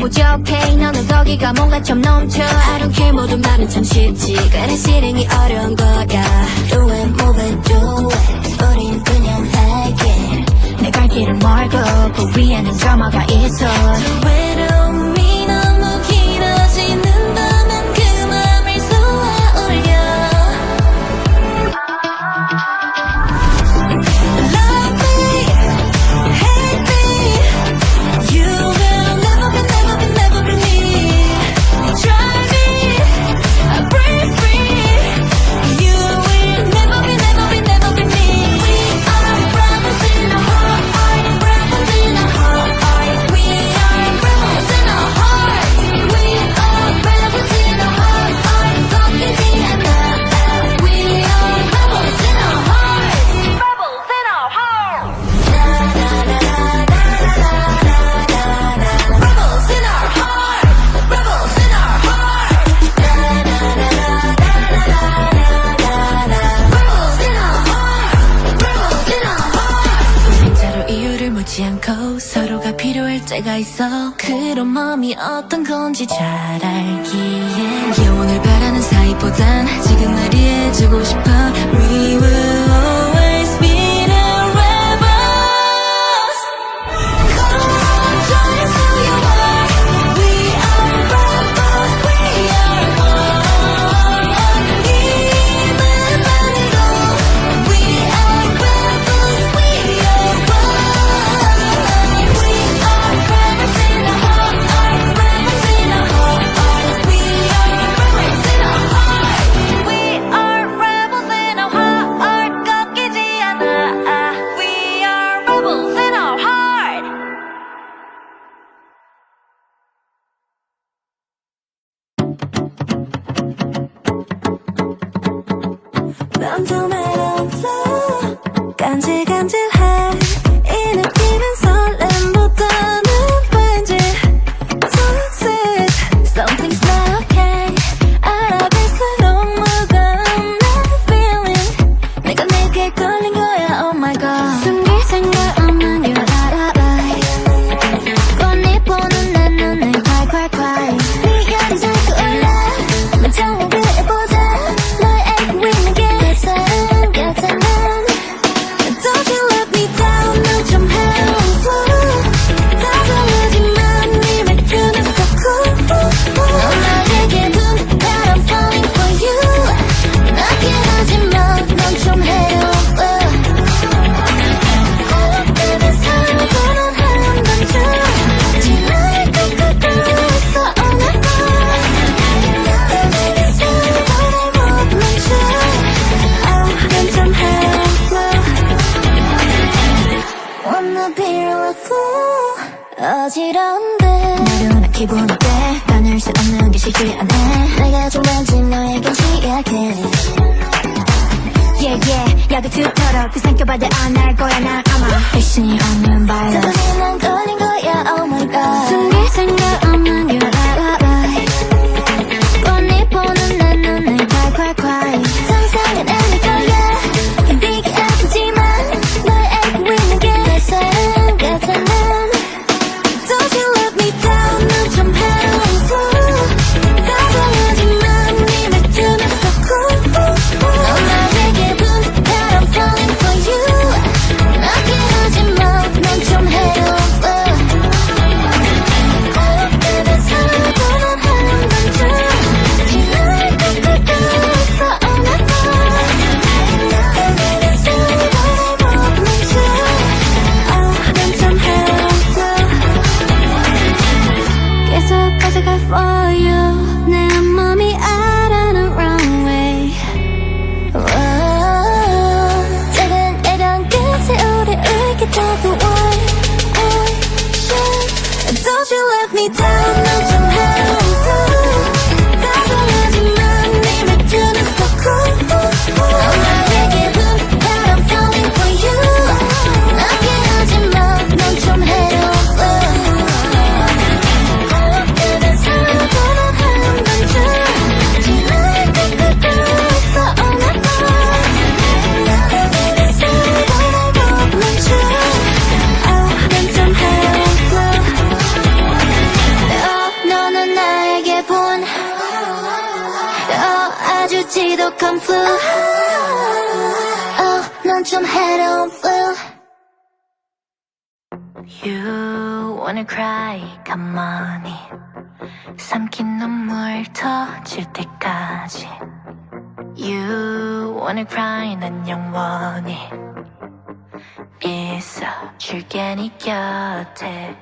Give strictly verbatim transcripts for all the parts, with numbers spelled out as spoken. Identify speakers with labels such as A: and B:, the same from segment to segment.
A: 부족해 너는 거기가 뭔가 좀 넘쳐 I don't care 모든 말은 참 쉽지 그래 실행이 어려운 거야 Do it, move it, do it 우린 그냥 할게 내 갈 길은 멀고 그 위에는 드라마가 있어 외로움이 너무 길어지는다면 그 맘을 쏘아 올려 서로가 필요할 때가 있어 그런 마음이 어떤 건지 잘 알기에 영원을 바라는 사이보단 지금 날 이해해주고 싶어 We will always be the rebels Come join us who you are We are rebels We are one 이름만으로 We are rebels We are one 맘도 flow 간질간질해 이 느낌은 설렘보다는 왠지 toxic Something's not okay 알아볼수록 무거운 내 feeling 내가 내게 걸린 거야 oh my god 숨길 생각 없는 your alibi 꽃잎 보는 내 눈을 콸콸콸 네가 자꾸 올라 만져보게 해보자 너의 애기 있는 게 어지러운데 나른한 기분일 때 가눌 수 없는 게 쉽지 않아 내가 좀 왠지 너에겐 취약해 Yeah yeah 약을 투터럭 그 생겨봐도 안 할 거야 난 아마 백신이 없는 바이러스 덕분에 난 걸린 거야 oh my god 숨길 생각 없는 your alibi 꽃잎 보는 내 눈을 콸콸콸 상상은 아닐 거야 견디기 아프지만 널 알고 있는 게 내 사랑 같아 난 Don't you let me down 넌 좀 해줘 다정하지만 네 말투는 so cool 넌 나에게 분 that I'm falling for you 나게 하지마 넌 좀 해줘 고맙게 사도 난 한 번쯤 지나갈 것 같아서 oh my god 나에게 사도 날 못 멈춰 oh 넌 좀 해줘 계속 가져가 for you 내 맘이 out on the wrong way 작은 애랑 끝에 우리 울겠다고 why I should Don't you let me down 넌 좀 해줘 다정하지만 네 말투는 so cool 넌 나에게 분 that I'm falling for you 나게 하지마 넌 좀 해줘 넌 좀 해로운 flu.
B: You wanna cry, come on. 삼킨 눈물 터질 때까지. You wanna cry, 난 영원히 있어줄게 네 곁에.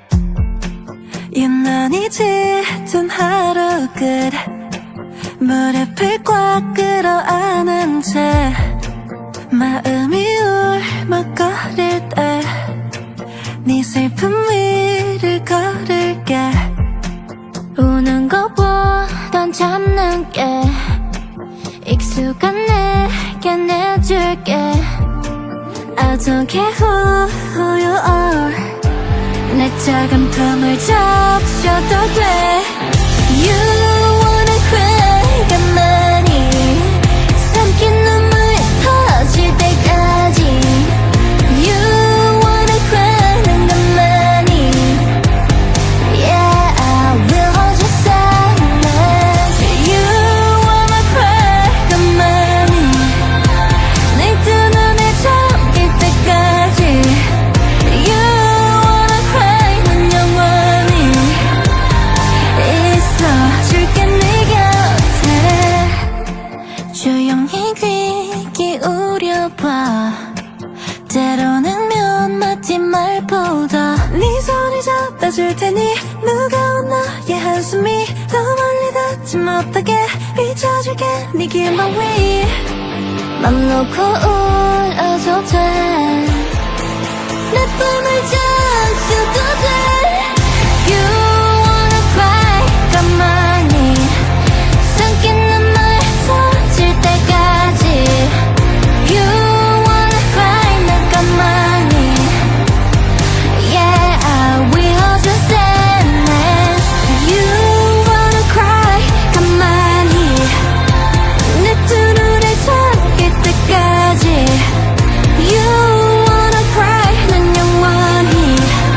C: 유난히 짙은 하루 끝 무릎을 꽉 끌어안은 채 마음이 울먹거릴 때 네 슬픔 위를 걸을게.
A: 우는 것보단 참는 게 익숙한 내게 내줄게. I don't care who, who you are. 내 작은 품을 접셔도 돼. You wanna cry 가만히 삼킨 눈물 터질 때까지. You wanna cry 난 가만히. Yeah, I will hold your silence. You wanna cry 가만히 내 두 눈을 잠길 때까지. You wanna cry 난 영원히 있어줄게 네 곁에. 조용히 귀 기울여봐. 때로는 몇 마디 말보다 네 손을 잡아줄 테니 무거운 너의 한숨이 더 멀리 닿지 못하게 비춰줄게 네 긴 방 위. 맘 놓고 울어도 돼. 내 품을 적셔도 돼. You wanna cry 가만히 삼킨 눈물 터질 때까지. You wanna cry 난 가만히. Yeah, I will hold your sadness. You wanna cry 가만히 내 두 눈을 잠길 때까지. You wanna cry 난 영원히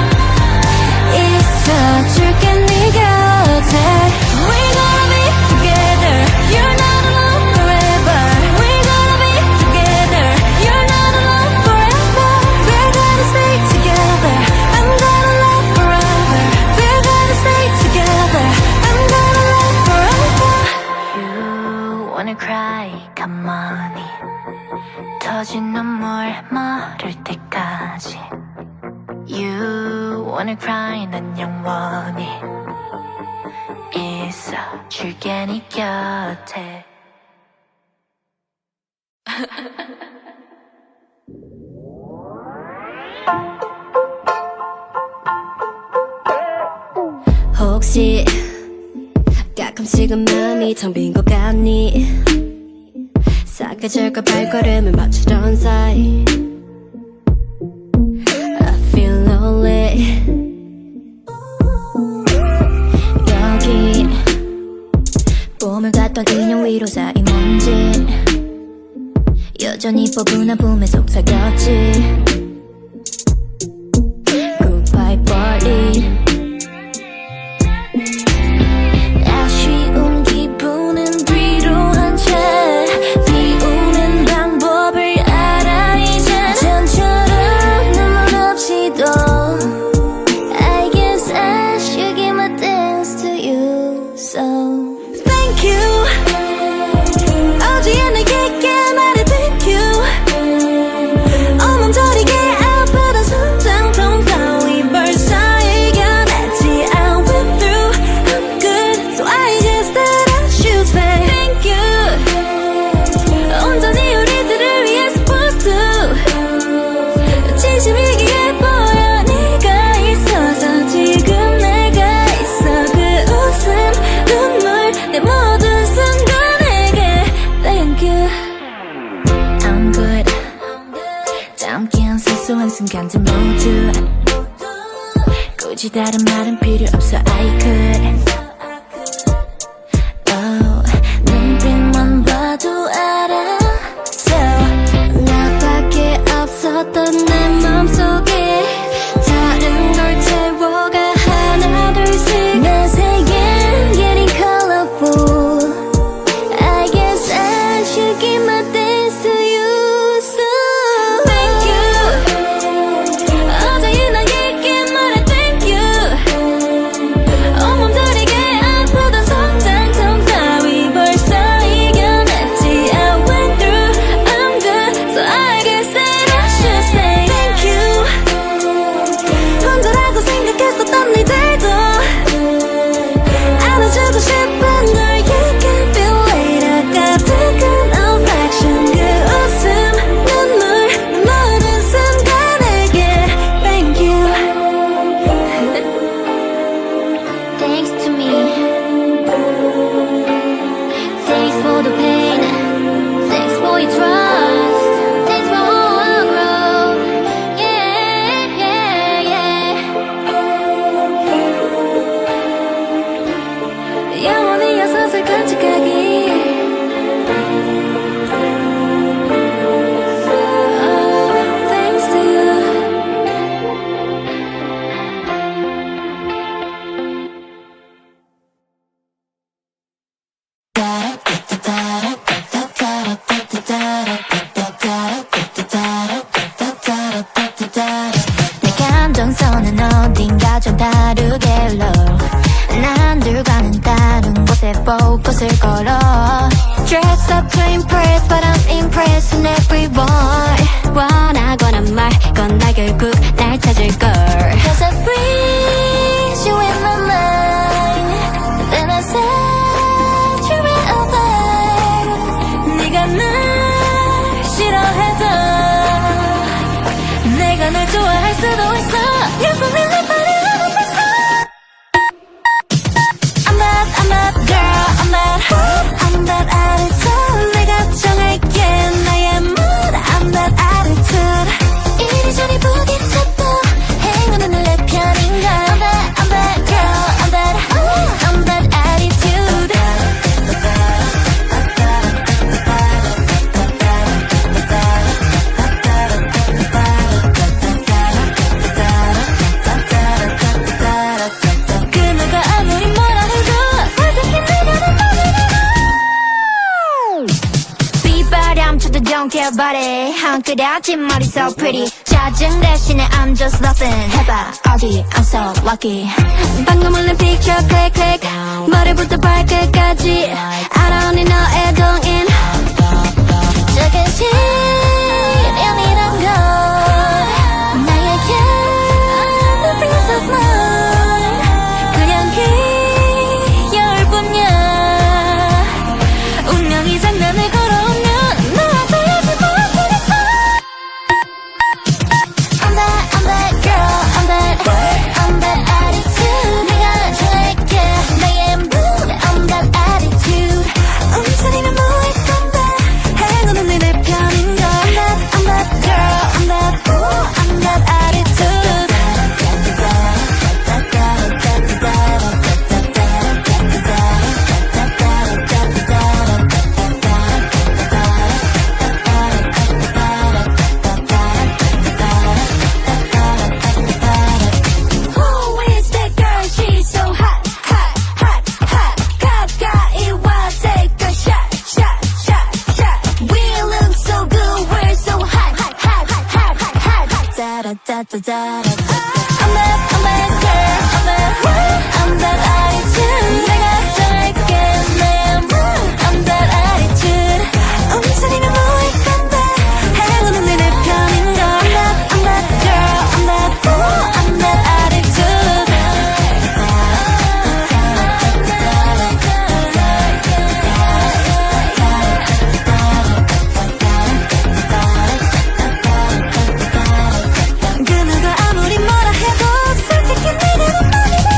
A: 있어줄게 네 곁에. We're gonna be together. You're not alone forever. We're gonna be together. You're not alone forever. We're gonna stay together. I'm gonna love forever. We're gonna stay together. I'm gonna love forever.
B: You wanna cry, come on. 터진 눈물 마를 때까지. You wanna cry, 난 영원히 있어줄게 네 곁에.
A: 혹시 가끔씩은 마음이 텅 빈 것 같니? 사그절과 발걸음을 맞추던 사이 I feel lonely. 여기 봄을 갔던 인형 위로 쌓인 먼지 여전히 뻐근한 봄에 속삭였지. Goodbye Berlin. 아쉬운 기분은 뒤로 한 채 비우는 방법을 알아 이제. 전처럼 눈물 없이도 I guess I should give my thanks to you. So thank you. 어제의 내게 말해 thank you. 어멈저리게 아프던 심장통 따위 벌써 이겨냈지. I went through, I'm good. So I guess that I should say thank you. 온전히 우리들을 위해 supposed to. 진심이기에 보여 네가 있어서 지금 내가 있어. 그 웃음 눈물 내 모든 순간에게 thank you. I'm good. 담긴 사소한 순간들 모두 굳이 다른 말은 필요 없어. I could. Oh, 눈빛만 봐도 알아. So 나밖에 없었던 내 맘속에 다른 걸 채워가 하나 둘씩. 내 세계는 getting colorful. I guess I should give my thanks to you. So 어딘가 좀 다르게 흘러 난 들과는 다른 곳에 포커스를 걸어 Dress up to impress but I'm impressed with everyone 원하거나 말건 나 결국 날 찾을걸 Cause I freeze you in my mind Then I set you right over 네가 날 싫어해도 내가 널 좋아할 수도 있어 You put me like body I'm that, I'm that girl, I'm that hot, I'm that attitude 내가 정할게 나의 mood, I'm that attitude 이리저리 부딪혀도 행운은 내 편인걸 I'm that, I'm that girl, I'm that hot, I'm that attitude 그 누가 아무리 뭐라 해도 솔직히 내가 내 맘이잖아 Don't care about it 한 그려진 머리 so pretty 짜증 대신에 I'm just nothing 해봐 어디 I'm so lucky 방금 올린 picture click click 머리부터 발끝까지 알아오니 너의 동인 작은 시련이란 건 나에게 the peace of mind 그냥 기여일 뿐이야 운명이 장난을 걸어오면 I'm that, I'm that girl, I'm that one, I'm that attitude 내가 정할게 내 mood, I'm that attitude 움츠리는 무익 건데 행운은 내 편인걸 I'm that, I'm that girl, I'm that one, I'm that attitude 그 누가 아무리 뭐라 해도 솔직히 내가 내 맘이잖아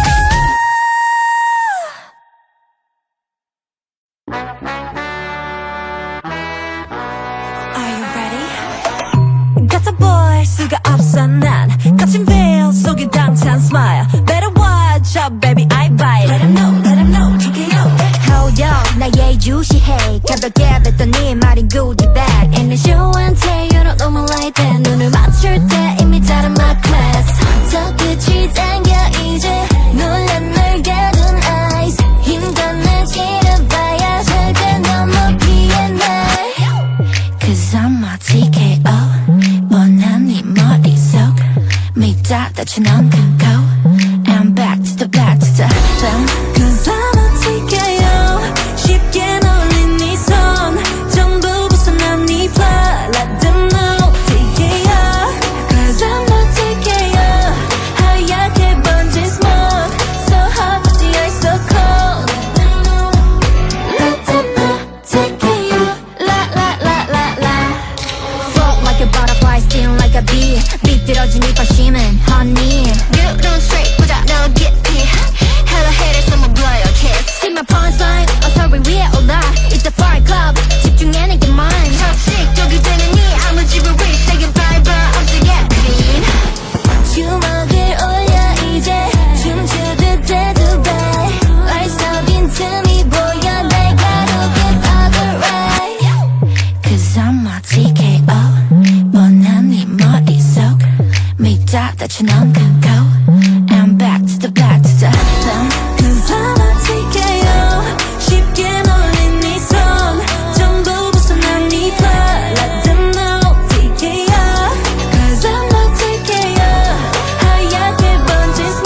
A: Are you ready? 같아 보일 수가 없어 난 거친 veil 속에 당찬 smile Better watch out baby I bite Let him know, let him know, 티케이오 Hold up 나의 유시해 가볍게 뱉던 네 말인 goodie bag In the show and tell you don't know me like that 눈을 맞출 때 이미 다른 my class 저 끝이 당겨 이제 놀란 널 가둔 eyes 힘껏 날 찌르봐야 절대 너무 피해 날 Cause I'm a 티케이오 뻔한 네 머릿속 믿다다치 넌 그거 I'm back to the back to the bam Cause I'm a 티케이오 쉽게 놀린 네 손 전부 벗어난 네 plot Let them know 티케이오 Cause I'm a 티케이오 하얗게 번진 smoke So hot but the ice so cold Let them know 티케이오 La la la la la Float like a butterfly sting like a bee 비뚤어진 이 발심은 honey You don't straight 보자 너 깊이 Hello haters I'ma blow your kiss See my punchline 어서리 위에 올라 It's a fire club 집중해 내게 mine 접식적이 되는 이 아무집을 위색인 fiber 없이 get clean 주먹을 올려 이제 춤추듯 대두배 어리석인 틈이 보여 날 가로게 alright Cause I'm a 티케이오 뻔한 네 머릿속 믿다다치 넌 그거 I'm back to the back to the bam Cause I'm a 티케이오 쉽게 놀린 네 손 전부 벗어난 네 plot Let them know 티케이오 Cause I'm a 티케이오 하얗게 번진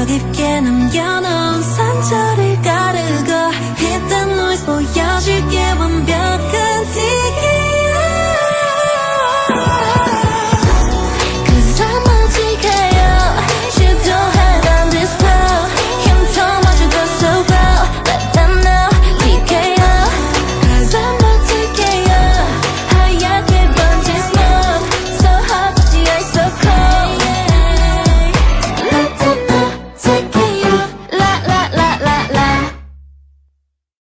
C: 더 깊게 남겨놓은 상처를 가르고 Hit the noise 보여줄게 완벽한 티